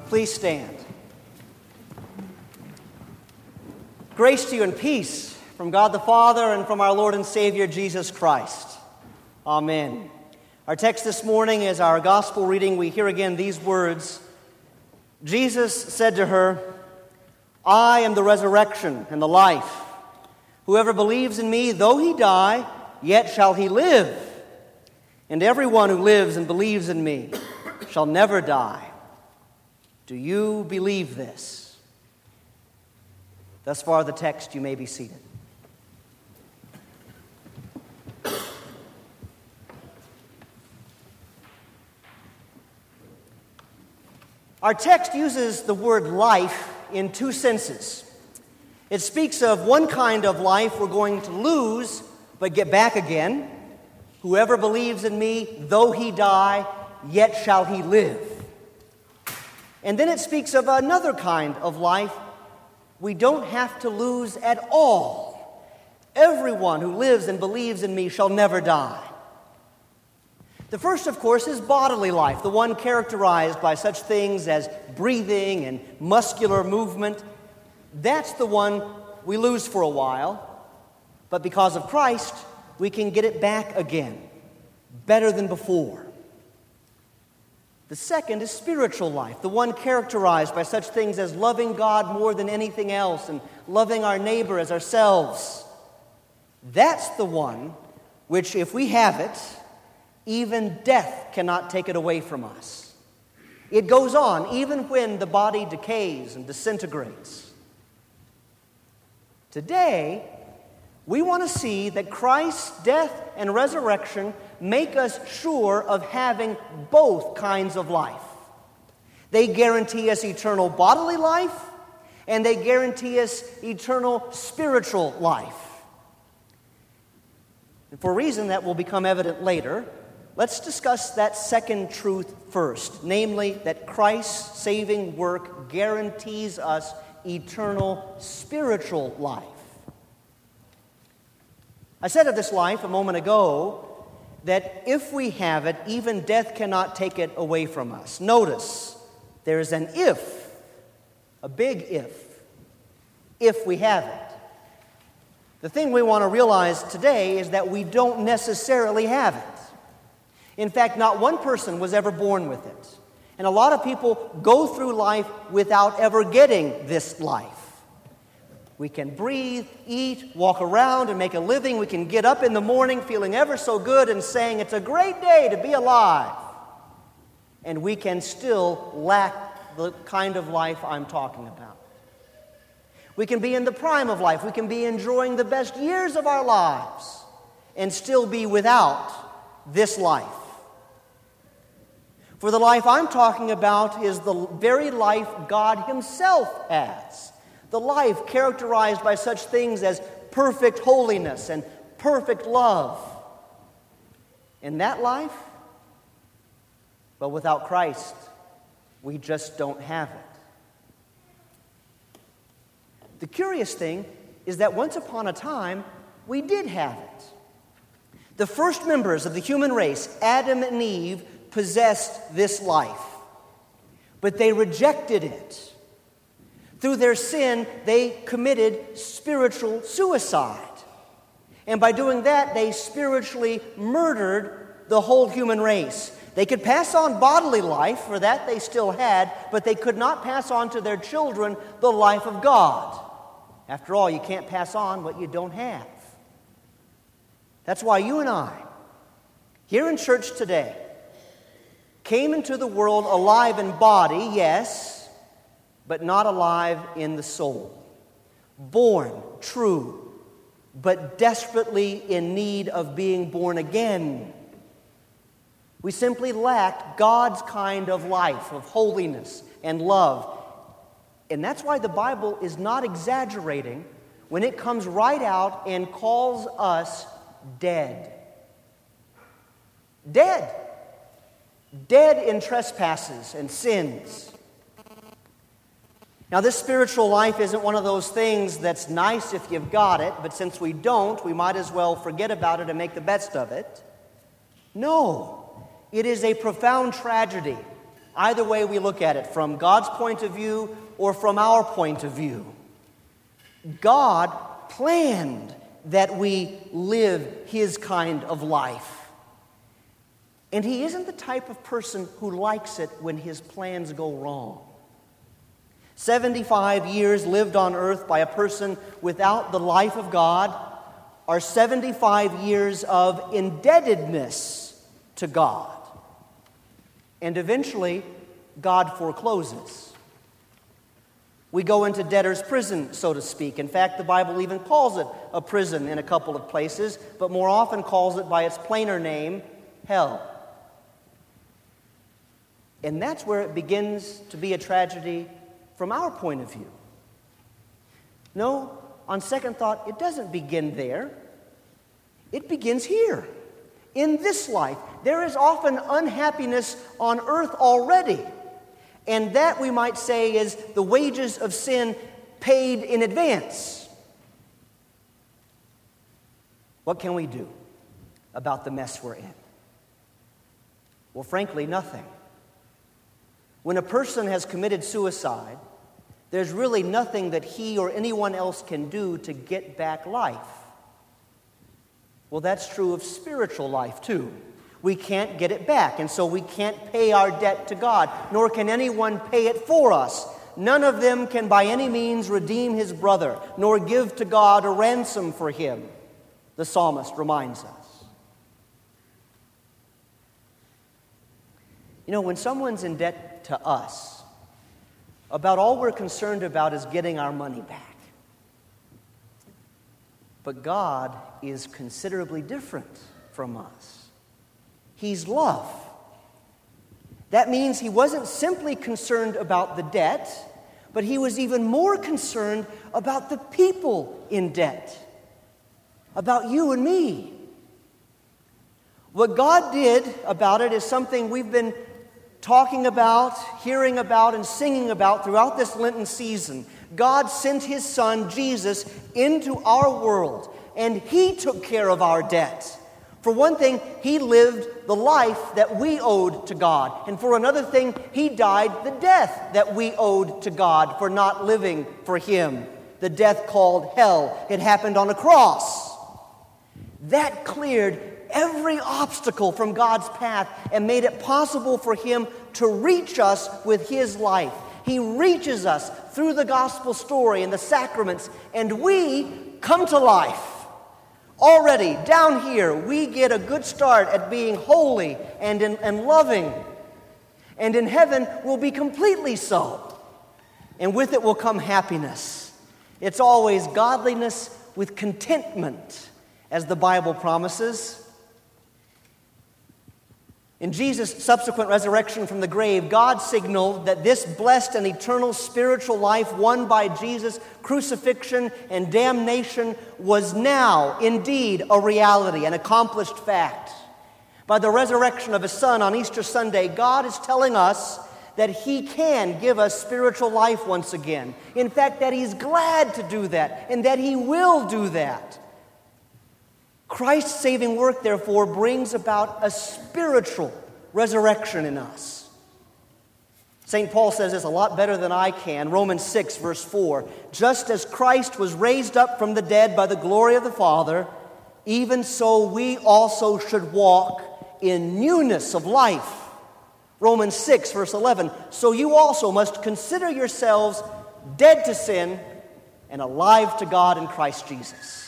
Please stand. Grace to you and peace from God the Father and from our Lord and Savior Jesus Christ. Amen. Our text this morning is our gospel reading. We hear again these words. Jesus said to her, "I am the resurrection and the life. Whoever believes in me, though he die, yet shall he live. And everyone who lives and believes in me shall never die." Do you believe this? Thus far the text, you may be seated. Our text uses the word life in two senses. It speaks of one kind of life we're going to lose but get back again. Whoever believes in me, though he die, yet shall he live. And then it speaks of another kind of life we don't have to lose at all. Everyone who lives and believes in me shall never die. The first, of course, is bodily life, the one characterized by such things as breathing and muscular movement. That's the one we lose for a while, but because of Christ, we can get it back again, better than before. The second is spiritual life, the one characterized by such things as loving God more than anything else and loving our neighbor as ourselves. That's the one which, if we have it, even death cannot take it away from us. It goes on even when the body decays and disintegrates. Today, we want to see that Christ's death and resurrection make us sure of having both kinds of life. They guarantee us eternal bodily life, and they guarantee us eternal spiritual life. And for a reason that will become evident later, let's discuss that second truth first, namely that Christ's saving work guarantees us eternal spiritual life. I said of this life a moment ago that if we have it, even death cannot take it away from us. Notice, there is an if, a big if we have it. The thing we want to realize today is that we don't necessarily have it. In fact, not one person was ever born with it. And a lot of people go through life without ever getting this life. We can breathe, eat, walk around, and make a living. We can get up in the morning feeling ever so good and saying, "It's a great day to be alive." And we can still lack the kind of life I'm talking about. We can be in the prime of life. We can be enjoying the best years of our lives and still be without this life. For the life I'm talking about is the very life God Himself has. The life characterized by such things as perfect holiness and perfect love. In that life, but without Christ, we just don't have it. The curious thing is that once upon a time, we did have it. The first members of the human race, Adam and Eve, possessed this life, but they rejected it. Through their sin, they committed spiritual suicide. And by doing that, they spiritually murdered the whole human race. They could pass on bodily life, for that they still had, but they could not pass on to their children the life of God. After all, you can't pass on what you don't have. That's why you and I, here in church today, came into the world alive in body, yes, but not alive in the soul. Born, true, but desperately in need of being born again. We simply lacked God's kind of life, of holiness and love. And that's why the Bible is not exaggerating when it comes right out and calls us dead. Dead. Dead in trespasses and sins. Now, this spiritual life isn't one of those things that's nice if you've got it, but since we don't, we might as well forget about it and make the best of it. No, it is a profound tragedy, Either way we look at it, from God's point of view or from our point of view. God planned that we live His kind of life. And He isn't the type of person who likes it when His plans go wrong. 75 years lived on earth by a person without the life of God are 75 years of indebtedness to God. And eventually, God forecloses. We go into debtor's prison, so to speak. In fact, the Bible even calls it a prison in a couple of places, but more often calls it by its plainer name, hell. And that's where it begins to be a tragedy from our point of view. No, on second thought, it doesn't begin there. It begins here. In this life, there is often unhappiness on earth already. And that, we might say, is the wages of sin paid in advance. What can we do about the mess we're in? Well, frankly, nothing. When a person has committed suicide, there's really nothing that he or anyone else can do to get back life. Well, that's true of spiritual life, too. We can't get it back, and so we can't pay our debt to God, nor can anyone pay it for us. None of them can by any means redeem his brother, nor give to God a ransom for him, the psalmist reminds us. You know, when someone's in debt to us, about all we're concerned about is getting our money back. But God is considerably different from us. He's love. That means He wasn't simply concerned about the debt, but He was even more concerned about the people in debt, about you and me. What God did about it is something we've been talking about, hearing about, and singing about throughout this Lenten season. God sent His Son, Jesus, into our world, and He took care of our debt. For one thing, He lived the life that we owed to God. And for another thing, He died the death that we owed to God for not living for Him. The death called hell. It happened on a cross. That cleared every obstacle from God's path and made it possible for Him to reach us with His life. He reaches us through the gospel story and the sacraments, and we come to life. Already, down here, we get a good start at being holy and loving. And in heaven, we'll be completely so. And with it will come happiness. It's always godliness with contentment, as the Bible promises. In Jesus' subsequent resurrection from the grave, God signaled that this blessed and eternal spiritual life won by Jesus' crucifixion and damnation was now indeed a reality, an accomplished fact. By the resurrection of His Son on Easter Sunday, God is telling us that He can give us spiritual life once again. In fact, that He's glad to do that and that He will do that. Christ's saving work, therefore, brings about a spiritual resurrection in us. St. Paul says this a lot better than I can. Romans 6, verse 4. Just as Christ was raised up from the dead by the glory of the Father, even so we also should walk in newness of life. Romans 6, verse 11. So you also must consider yourselves dead to sin and alive to God in Christ Jesus.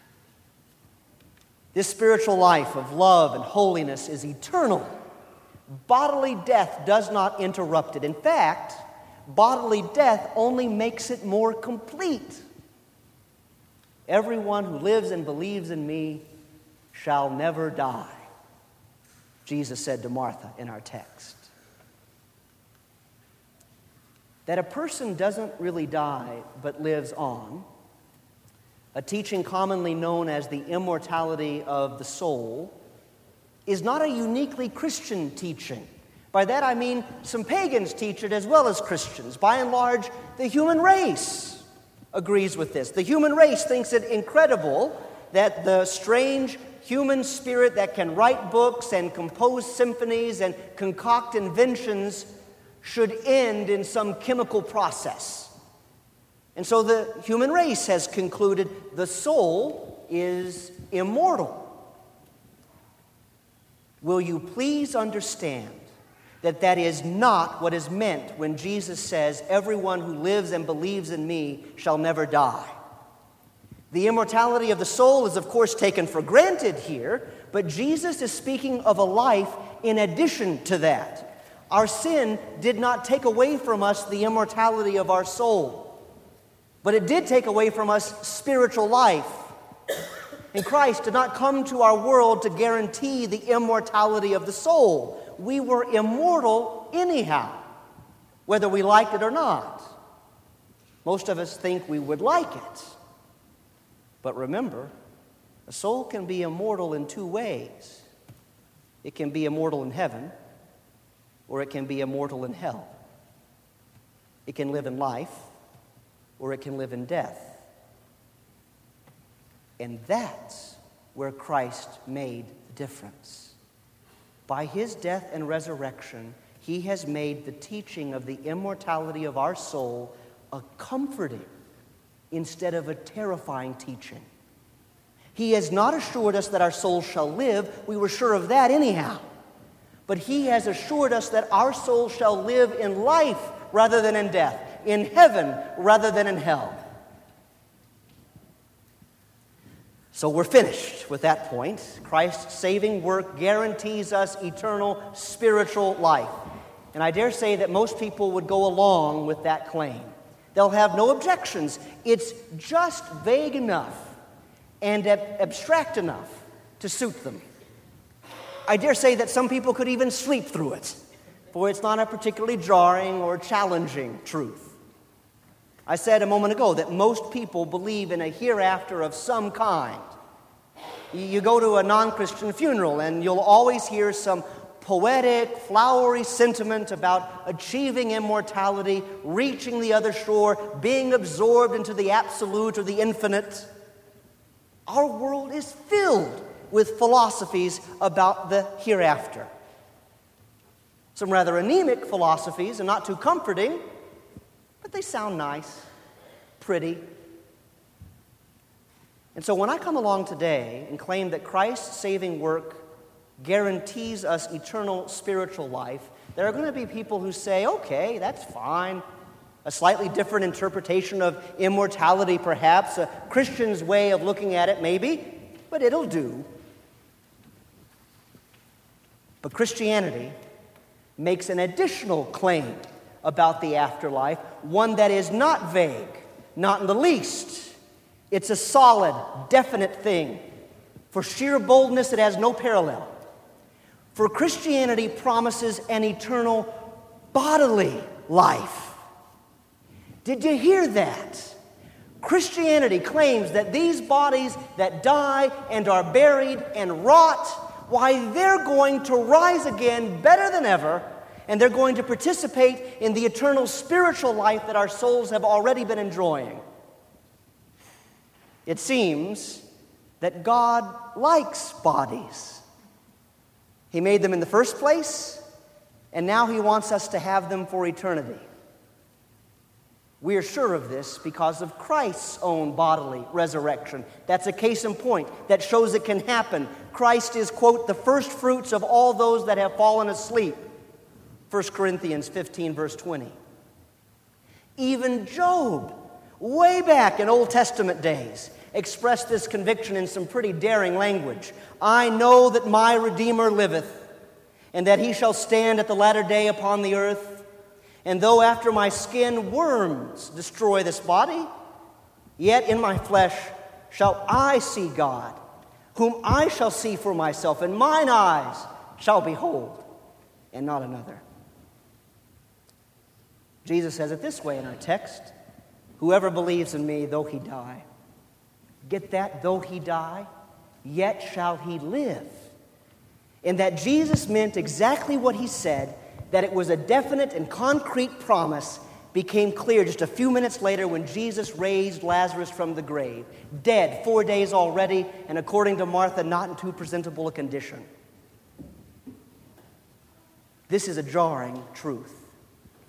This spiritual life of love and holiness is eternal. Bodily death does not interrupt it. In fact, bodily death only makes it more complete. Everyone who lives and believes in me shall never die, Jesus said to Martha in our text. That a person doesn't really die but lives on, a teaching commonly known as the immortality of the soul, is not a uniquely Christian teaching. By that I mean some pagans teach it as well as Christians. By and large, the human race agrees with this. The human race thinks it incredible that the strange human spirit that can write books and compose symphonies and concoct inventions should end in some chemical process. And so the human race has concluded the soul is immortal. Will you please understand that that is not what is meant when Jesus says, "Everyone who lives and believes in me shall never die"? The immortality of the soul is, of course, taken for granted here, but Jesus is speaking of a life in addition to that. Our sin did not take away from us the immortality of our soul, but it did take away from us spiritual life. And Christ did not come to our world to guarantee the immortality of the soul. We were immortal anyhow, whether we liked it or not. Most of us think we would like it. But remember, a soul can be immortal in two ways. It can be immortal in heaven, or it can be immortal in hell. It can live in life, or it can live in death. And that's where Christ made the difference. By his death and resurrection, he has made the teaching of the immortality of our soul a comforting instead of a terrifying teaching. He has not assured us that our soul shall live. We were sure of that anyhow. But he has assured us that our soul shall live in life rather than in death, in heaven rather than in hell. So we're finished with that point. Christ's saving work guarantees us eternal spiritual life. And I dare say that most people would go along with that claim. They'll have no objections. It's just vague enough and abstract enough to suit them. I dare say that some people could even sleep through it, for it's not a particularly jarring or challenging truth. I said a moment ago that most people believe in a hereafter of some kind. You go to a non-Christian funeral and you'll always hear some poetic, flowery sentiment about achieving immortality, reaching the other shore, being absorbed into the absolute or the infinite. Our world is filled with philosophies about the hereafter. Some rather anemic philosophies and not too comforting, but they sound nice, pretty. And so when I come along today and claim that Christ's saving work guarantees us eternal spiritual life, there are going to be people who say, okay, that's fine. A slightly different interpretation of immortality, perhaps. A Christian's way of looking at it, maybe, but it'll do. But Christianity makes an additional claim about the afterlife, one that is not vague, not in the least. It's a solid, definite thing. For sheer boldness, it has no parallel. For Christianity promises an eternal bodily life. Did you hear that? Christianity claims that these bodies that die and are buried and rot, why, they're going to rise again better than ever, and they're going to participate in the eternal spiritual life that our souls have already been enjoying. It seems that God likes bodies. He made them in the first place, and now he wants us to have them for eternity. We are sure of this because of Christ's own bodily resurrection. That's a case in point that shows it can happen. Christ is, quote, the first fruits of all those that have fallen asleep. 1 Corinthians 15, verse 20. Even Job, way back in Old Testament days, expressed this conviction in some pretty daring language. I know that my Redeemer liveth, and that he shall stand at the latter day upon the earth. And though after my skin worms destroy this body, yet in my flesh shall I see God, whom I shall see for myself, and mine eyes shall behold, and not another. Jesus says it this way in our text, whoever believes in me, though he die. Get that? Though he die, yet shall he live. And that Jesus meant exactly what he said, that it was a definite and concrete promise, became clear just a few minutes later when Jesus raised Lazarus from the grave. Dead 4 days already, and according to Martha, not in too presentable a condition. This is a jarring truth.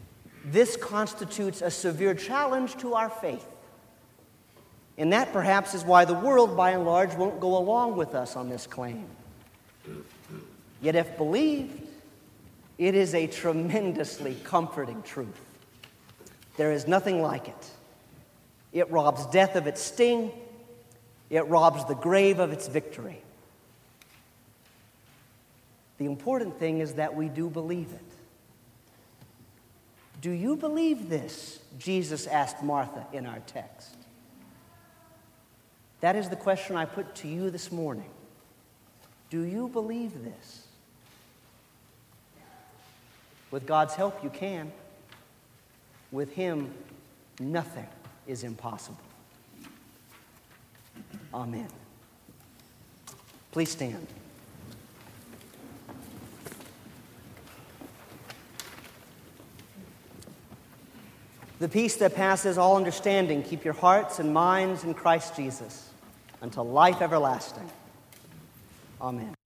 this constitutes a severe challenge to our faith. And that perhaps is why the world, by and large, won't go along with us on this claim. Yet if believed, it is a tremendously comforting truth. There is nothing like it. It robs death of its sting. It robs the grave of its victory. The important thing is that we do believe it. Do you believe this? Jesus asked Martha in our text. That is the question I put to you this morning. Do you believe this? With God's help, you can. With Him, nothing is impossible. Amen. Please stand. The peace that passes all understanding, keep your hearts and minds in Christ Jesus until life everlasting. Amen.